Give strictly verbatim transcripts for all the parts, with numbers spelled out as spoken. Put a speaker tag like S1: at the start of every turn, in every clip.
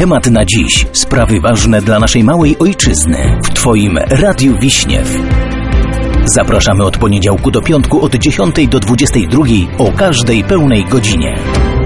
S1: Temat na dziś. Sprawy ważne dla naszej małej ojczyzny. W Twoim Radiu Wiśniew. Zapraszamy od poniedziałku do piątku od dziesiątej do dwudziestej drugiej o każdej pełnej godzinie.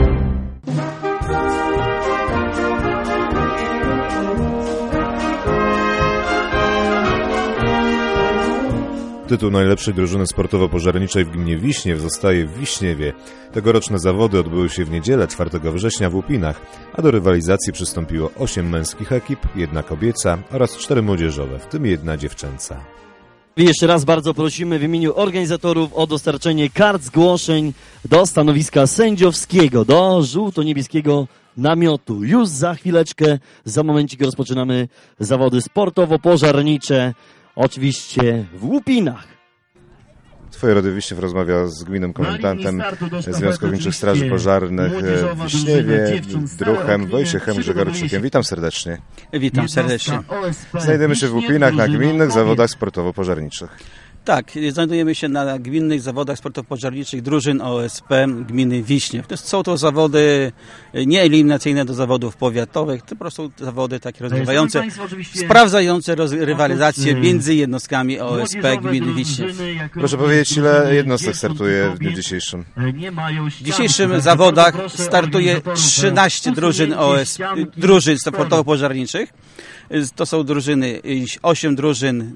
S2: Tytuł najlepszej drużyny sportowo-pożarniczej w gminie Wiśniew zostaje w Wiśniewie. Tegoroczne zawody odbyły się w niedzielę czwartego września w Łupinach, a do rywalizacji przystąpiło osiem męskich ekip, jedna kobieca oraz cztery młodzieżowe, w tym jedna dziewczęca.
S3: Jeszcze raz bardzo prosimy w imieniu organizatorów o dostarczenie kart zgłoszeń do stanowiska sędziowskiego, do żółto-niebieskiego namiotu. Już za chwileczkę, za momencik rozpoczynamy zawody sportowo-pożarnicze. Oczywiście w Łupinach.
S2: Twoje Radio Wiśniew rozmawia z gminnym komendantem Związku Gminnych Straży Pożarnych w Wiśniewie, druhem Wojciechem Grzegorczykiem. Witam serdecznie.
S4: Witam serdecznie.
S2: Znajdujemy się w Łupinach na gminnych zawodach sportowo-pożarniczych.
S4: Tak, znajdujemy się na gminnych zawodach sportowo-pożarniczych drużyn O S P gminy Wiśniew. To są to zawody nie eliminacyjne do zawodów powiatowych, to po prostu zawody takie rozgrywające, sprawdzające roz, rywalizację między jednostkami O S P gminy Wiśniew.
S2: Proszę powiedzieć, ile jednostek startuje w dniu dzisiejszym?
S4: W dzisiejszych zawodach startuje trzynaście drużyn O S P, drużyn sportowo-pożarniczych. To są drużyny, osiem drużyn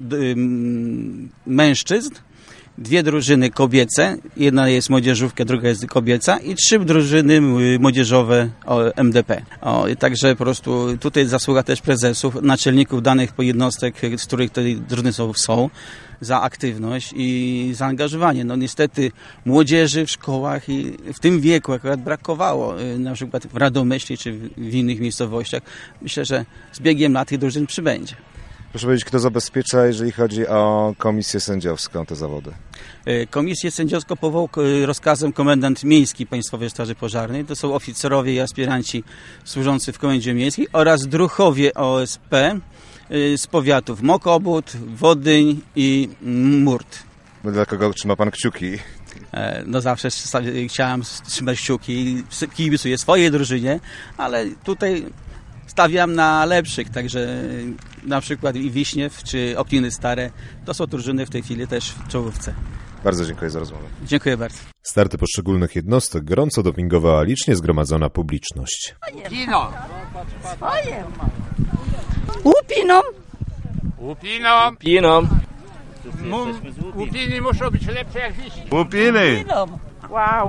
S4: mężczyzn, dwie drużyny kobiece, jedna jest młodzieżówka, druga jest kobieca i trzy drużyny młodzieżowe M D P. O, także po prostu tutaj zasługa też prezesów, naczelników danych jednostek, z których te drużyny są, są za aktywność i zaangażowanie. No niestety młodzieży w szkołach i w tym wieku akurat brakowało, na przykład w Radomyśli czy w innych miejscowościach. Myślę, że z biegiem lat tych drużyn przybędzie.
S2: Proszę powiedzieć, kto zabezpiecza, jeżeli chodzi o komisję sędziowską, te zawody?
S4: Komisję sędziowską powołał rozkazem komendant miejski Państwowej Straży Pożarnej. To są oficerowie i aspiranci służący w Komendzie Miejskiej oraz druhowie O S P z powiatów Mokobód, Wodyń i Murt.
S2: Dla kogo trzyma pan kciuki?
S4: No zawsze chciałem trzymać kciuki i kibicuję swojej drużynie, ale tutaj stawiam na lepszych, także na przykład i Wiśniew czy Okniny Stare, to są drużyny w tej chwili też w czołówce.
S2: Bardzo dziękuję za rozmowę.
S4: Dziękuję bardzo.
S2: Starty poszczególnych jednostek gorąco dopingowała licznie zgromadzona publiczność.
S5: Kino!
S6: Swoje! Łupinom!
S5: Łupinom!
S7: Pinom!
S5: Łupiny muszą być lepsze jak Wiśniew.
S7: Łupiny!
S6: Wow!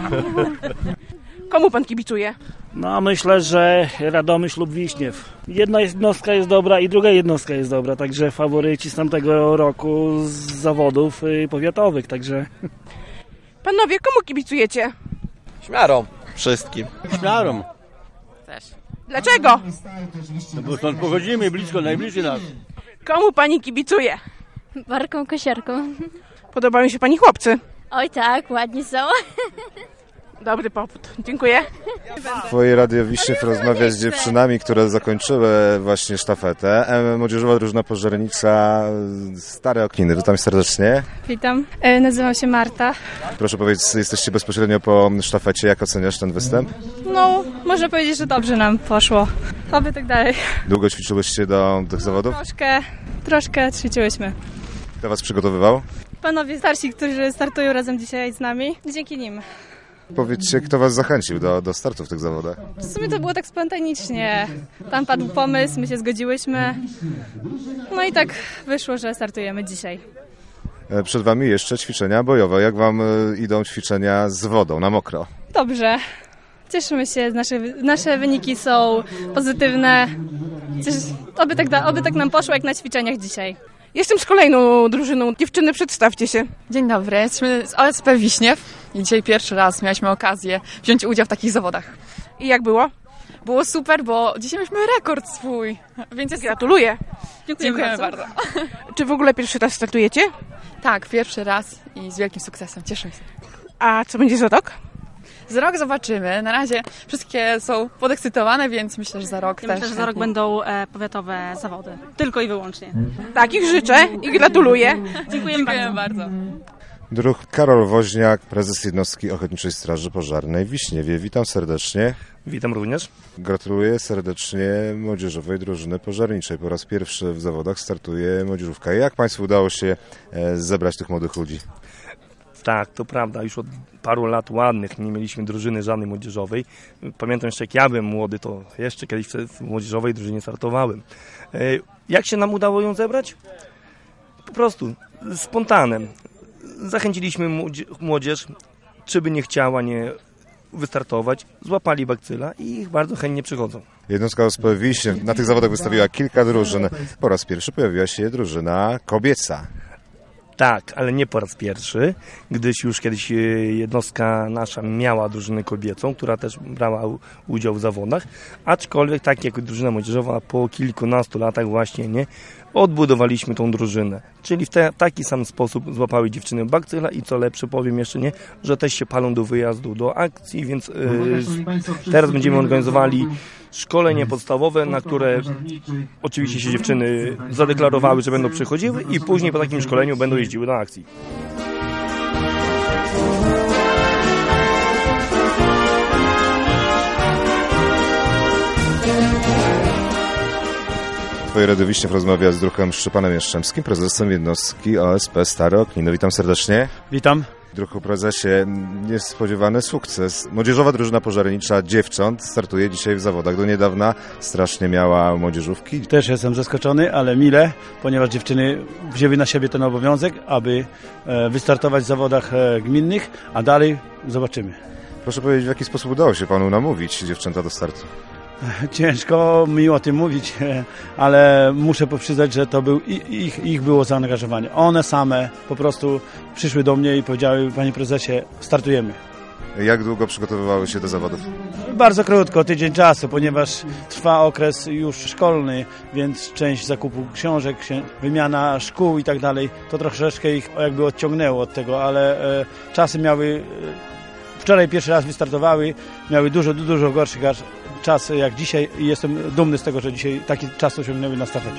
S6: Komu pan kibicuje?
S8: No myślę, że Radomyśl lub Wiśniew. Jedna jednostka jest dobra i druga jednostka jest dobra, także faworyci z tamtego roku z zawodów powiatowych, także...
S6: Panowie, komu kibicujecie?
S7: Śmiarom. Wszystkim.
S9: Śmiarom.
S6: Też. Dlaczego?
S9: No bo stąd pochodzimy, blisko, najbliżej nas.
S6: Komu pani kibicuje?
S10: Barką Kosiarką.
S6: Podobają się pani chłopcy?
S10: Oj tak, ładnie są.
S6: Dobry powód. Dziękuję.
S2: Twoje Radio Wiśniew rozmawia z dziewczynami, które zakończyły właśnie sztafetę. Młodzieżowa drużyna pożarnicza Stare Okniny. Witam serdecznie.
S11: Witam. E, nazywam się Marta.
S2: Proszę powiedzieć, jesteście bezpośrednio po sztafecie. Jak oceniasz ten występ?
S11: No, można powiedzieć, że dobrze nam poszło. Oby tak dalej.
S2: Długo ćwiczyłyście do tych zawodów?
S11: Troszkę, troszkę ćwiczyłyśmy.
S2: Kto was przygotowywał?
S11: Panowie starsi, którzy startują razem dzisiaj z nami. Dzięki nim.
S2: Powiedzcie, kto was zachęcił do, do startu w tych zawodach?
S11: W sumie to było tak spontanicznie. Tam padł pomysł, my się zgodziłyśmy. No i tak wyszło, że startujemy dzisiaj.
S2: Przed wami jeszcze ćwiczenia bojowe. Jak wam idą ćwiczenia z wodą, na mokro?
S11: Dobrze. Cieszymy się, nasze, nasze wyniki są pozytywne. Cieszy, oby, tak da, oby tak nam poszło jak na ćwiczeniach dzisiaj.
S6: Jestem z kolejną drużyną. Dziewczyny, przedstawcie się.
S12: Dzień dobry, jesteśmy z O S P Wiśniew i dzisiaj pierwszy raz mieliśmy okazję wziąć udział w takich zawodach.
S6: I jak było?
S12: Było super, bo dzisiaj mieliśmy rekord swój, więc jest...
S6: Gratuluję.
S12: Dziękujemy, Dziękujemy bardzo.
S6: bardzo. Czy w ogóle pierwszy raz startujecie?
S12: Tak, pierwszy raz i z wielkim sukcesem, cieszymy się.
S6: A co będzie za rok?
S12: Za rok zobaczymy. Na razie wszystkie są podekscytowane, więc myślę, że za rok
S13: ja
S12: też.
S13: Myślę, że za rok będą e, powiatowe zawody. Tylko i wyłącznie.
S6: Takich życzę i gratuluję.
S13: Dziękujemy,
S12: Dziękujemy
S13: bardzo.
S12: bardzo.
S2: Druh Karol Woźniak, prezes jednostki Ochotniczej Straży Pożarnej w Wiśniewie. Witam serdecznie.
S14: Witam również.
S2: Gratuluję serdecznie młodzieżowej drużyny pożarniczej. Po raz pierwszy w zawodach startuje młodzieżówka. Jak Państwu udało się zebrać tych młodych ludzi?
S14: Tak, to prawda. Już od paru lat ładnych nie mieliśmy drużyny żadnej młodzieżowej. Pamiętam jeszcze, jak ja byłem młody, to jeszcze kiedyś w młodzieżowej drużynie startowałem. Jak się nam udało ją zebrać? Po prostu spontanem. Zachęciliśmy młodzież, czy by nie chciała nie wystartować, złapali bakcyla i ich bardzo chętnie przychodzą.
S2: Jednostka O S P Wiśniew na tych zawodach wystawiła kilka drużyn. Po raz pierwszy pojawiła się drużyna kobieca.
S14: Tak, ale nie po raz pierwszy, gdyż już kiedyś jednostka nasza miała drużynę kobiecą, która też brała udział w zawodach, aczkolwiek tak jak drużyna młodzieżowa po kilkunastu latach właśnie nie odbudowaliśmy tą drużynę. Czyli w te, taki sam sposób złapały dziewczyny bakcyla i co lepsze powiem jeszcze nie, że też się palą do wyjazdu, do akcji, więc yy, teraz będziemy organizowali szkolenie podstawowe, na które oczywiście się dziewczyny zadeklarowały, że będą przychodziły i później po takim szkoleniu będą jeździły do akcji.
S2: Twoje Radio Wiśniew rozmawia z Druhem Szczepanem Jastrzębskim, prezesem jednostki O S P Stare Oknino. Witam serdecznie.
S9: Witam.
S2: Druhu prezesie, niespodziewany sukces. Młodzieżowa drużyna pożarnicza dziewcząt startuje dzisiaj w zawodach. Do niedawna strasznie miała młodzieżówki.
S9: Też jestem zaskoczony, ale mile, ponieważ dziewczyny wzięły na siebie ten obowiązek, aby wystartować w zawodach gminnych, a dalej zobaczymy.
S2: Proszę powiedzieć, w jaki sposób udało się panu namówić dziewczęta do startu?
S9: Ciężko mi o tym mówić, ale muszę przyznać, że to był ich, ich było zaangażowanie. One same po prostu przyszły do mnie i powiedziały: panie prezesie, startujemy.
S2: Jak długo przygotowywały się do zawodów?
S9: Bardzo krótko, tydzień czasu, ponieważ trwa okres już szkolny, więc część zakupu książek, wymiana szkół i tak dalej, to troszeczkę ich jakby odciągnęło od tego, ale e, czasy miały... Wczoraj pierwszy raz wystartowały, miały dużo, dużo gorszy czas jak dzisiaj i jestem dumny z tego, że dzisiaj taki czas osiągnęły na stafecie.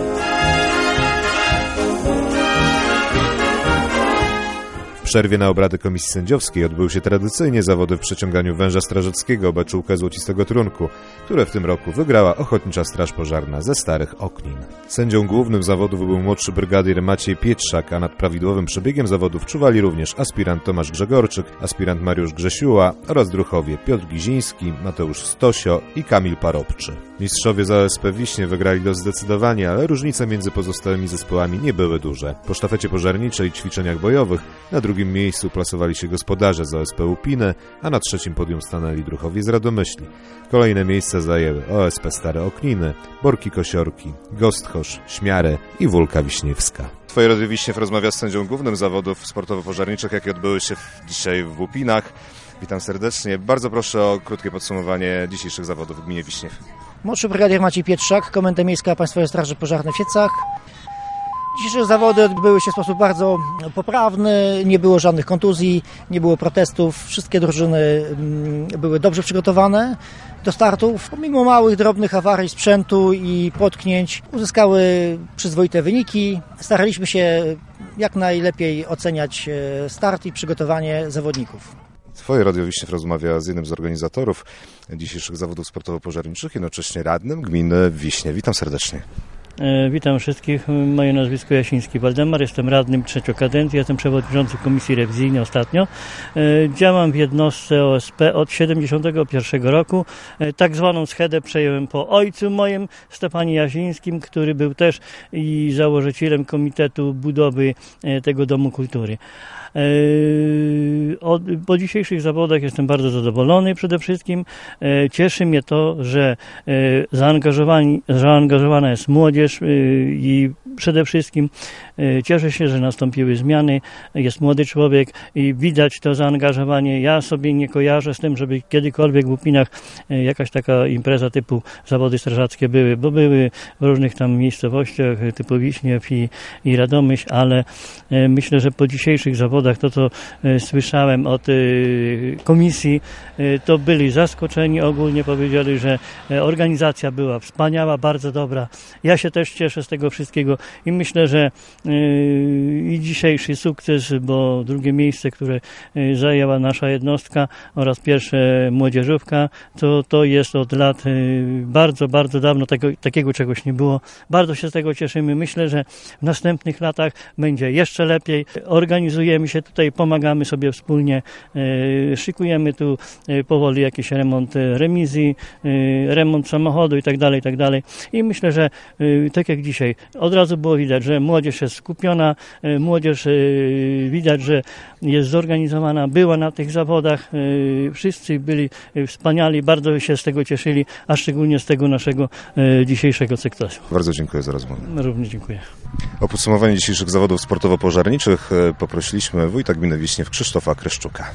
S2: W przerwie na obrady komisji sędziowskiej odbyły się tradycyjnie zawody w przeciąganiu węża strażackiego beczułkę złocistego trunku, które w tym roku wygrała Ochotnicza Straż Pożarna ze Starych Oknin. Sędzią głównym zawodów był młodszy brygadier Maciej Pietrzak, a nad prawidłowym przebiegiem zawodów czuwali również aspirant Tomasz Grzegorczyk, aspirant Mariusz Grzesiuła oraz druhowie Piotr Giziński, Mateusz Stosio i Kamil Parobczy. Mistrzowie z O S P Wiśnie wygrali dość zdecydowanie, ale różnice między pozostałymi zespołami nie były duże. Po sztafecie pożarniczej i ćwiczeniach bojowych na drugim miejscu plasowali się gospodarze z O S P Łupiny, a na trzecim podium stanęli druhowie z Radomyśli. Kolejne miejsca zajęły O S P Stare Okniny, Borki Kosiorki, Gostchosz, Śmiarę i Wólka Wiśniewska. Twoje Radio Wiśniew rozmawia z sędzią głównym zawodów sportowo-pożarniczych, jakie odbyły się dzisiaj w Łupinach. Witam serdecznie. Bardzo proszę o krótkie podsumowanie dzisiejszych zawodów w gminie Wiśniew.
S15: Młodszy brygadier Maciej Pietrzak, Komenda Miejska Państwowej Straży Pożarnej w Siecach. Dzisiejsze zawody odbyły się w sposób bardzo poprawny, nie było żadnych kontuzji, nie było protestów, wszystkie drużyny były dobrze przygotowane do startów. Pomimo małych, drobnych awarii sprzętu i potknięć uzyskały przyzwoite wyniki. Staraliśmy się jak najlepiej oceniać start i przygotowanie zawodników.
S2: Twoje Radio Wiśniew rozmawia z jednym z organizatorów dzisiejszych zawodów sportowo-pożarniczych, jednocześnie radnym gminy Wiśnie. Witam serdecznie.
S16: Witam wszystkich. Moje nazwisko Jasiński Waldemar. Jestem radnym trzecią kadencję. Jestem przewodniczącym komisji rewizyjnej ostatnio. Działam w jednostce O S P od siedemdziesiątego pierwszego roku. Tak zwaną schedę przejąłem po ojcu moim, Stefanie Jasińskim, który był też i założycielem Komitetu Budowy tego Domu Kultury. Po dzisiejszych zawodach jestem bardzo zadowolony przede wszystkim. Cieszy mnie to, że zaangażowana jest młodzież i przede wszystkim cieszę się, że nastąpiły zmiany. Jest młody człowiek i widać to zaangażowanie. Ja sobie nie kojarzę z tym, żeby kiedykolwiek w Łupinach jakaś taka impreza typu zawody strażackie były, bo były w różnych tam miejscowościach typu Wiśniew i, i Radomyśl, ale myślę, że po dzisiejszych zawodach to, co słyszałem od komisji, to byli zaskoczeni, ogólnie powiedzieli, że organizacja była wspaniała, bardzo dobra. Ja się też cieszę z tego wszystkiego. i myślę, że i dzisiejszy sukces, bo drugie miejsce, które zajęła nasza jednostka oraz pierwsze młodzieżówka, to, to jest od lat bardzo, bardzo dawno tego, takiego czegoś nie było. Bardzo się z tego cieszymy. Myślę, że w następnych latach będzie jeszcze lepiej. Organizujemy się tutaj, pomagamy sobie wspólnie, szykujemy tu powoli jakiś remont remizji, remont samochodu i tak dalej, i tak dalej. I myślę, że tak jak dzisiaj, od razu było widać, że młodzież jest skupiona, młodzież widać, że jest zorganizowana, była na tych zawodach, wszyscy byli wspaniali, bardzo się z tego cieszyli, a szczególnie z tego naszego dzisiejszego sukcesu.
S2: Bardzo dziękuję za rozmowę.
S16: Również dziękuję.
S2: O podsumowanie dzisiejszych zawodów sportowo-pożarniczych poprosiliśmy wójta gminy Wiśniew Krzysztofa Kryszczuka.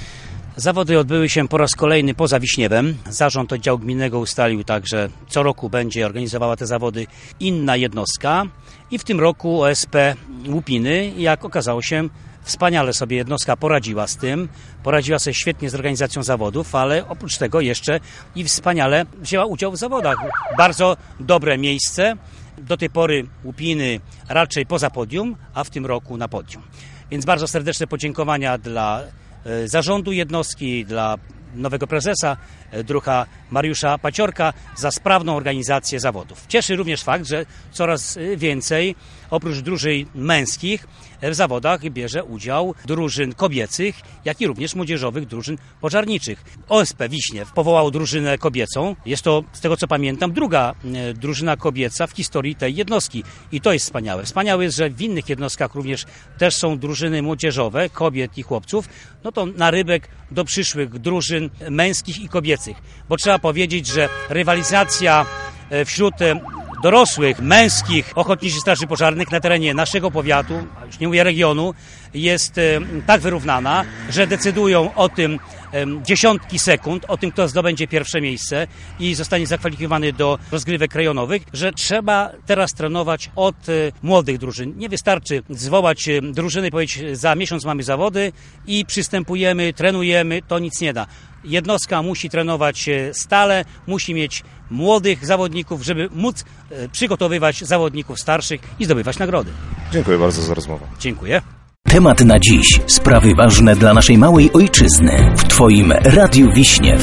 S17: Zawody odbyły się po raz kolejny poza Wiśniewem. Zarząd oddziału gminnego ustalił tak, że co roku będzie organizowała te zawody inna jednostka i w tym roku O S P Łupiny, jak okazało się, wspaniale sobie jednostka poradziła z tym, poradziła sobie świetnie z organizacją zawodów, ale oprócz tego jeszcze i wspaniale wzięła udział w zawodach. Bardzo dobre miejsce, do tej pory Łupiny raczej poza podium, a w tym roku na podium. Więc bardzo serdeczne podziękowania dla zarządu jednostki, dla nowego prezesa, druha Mariusza Paciorka za sprawną organizację zawodów. Cieszy również fakt, że coraz więcej oprócz drużyn męskich w zawodach bierze udział drużyn kobiecych, jak i również młodzieżowych drużyn pożarniczych. O S P Wiśniew powołał drużynę kobiecą. Jest to, z tego co pamiętam, druga drużyna kobieca w historii tej jednostki. I to jest wspaniałe. Wspaniałe jest, że w innych jednostkach również też są drużyny młodzieżowe, kobiet i chłopców. No to narybek do przyszłych drużyn męskich i kobiecych. Bo trzeba powiedzieć, że rywalizacja wśród dorosłych, męskich ochotniczych straży pożarnych na terenie naszego powiatu, a już nie mówię regionu, jest tak wyrównana, że decydują o tym dziesiątki sekund, o tym, kto zdobędzie pierwsze miejsce i zostanie zakwalifikowany do rozgrywek rejonowych, że trzeba teraz trenować od młodych drużyn. Nie wystarczy zwołać drużyny i powiedzieć, za miesiąc mamy zawody i przystępujemy, trenujemy, to nic nie da. Jednostka musi trenować stale, musi mieć młodych zawodników, żeby móc przygotowywać zawodników starszych i zdobywać nagrody.
S2: Dziękuję bardzo za rozmowę.
S17: Dziękuję.
S1: Temat na dziś. Sprawy ważne dla naszej małej ojczyzny. W Twoim Radiu Wiśniew.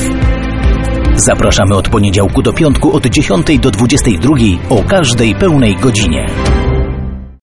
S1: Zapraszamy od poniedziałku do piątku od dziesiątej do dwudziestej drugiej o każdej pełnej godzinie.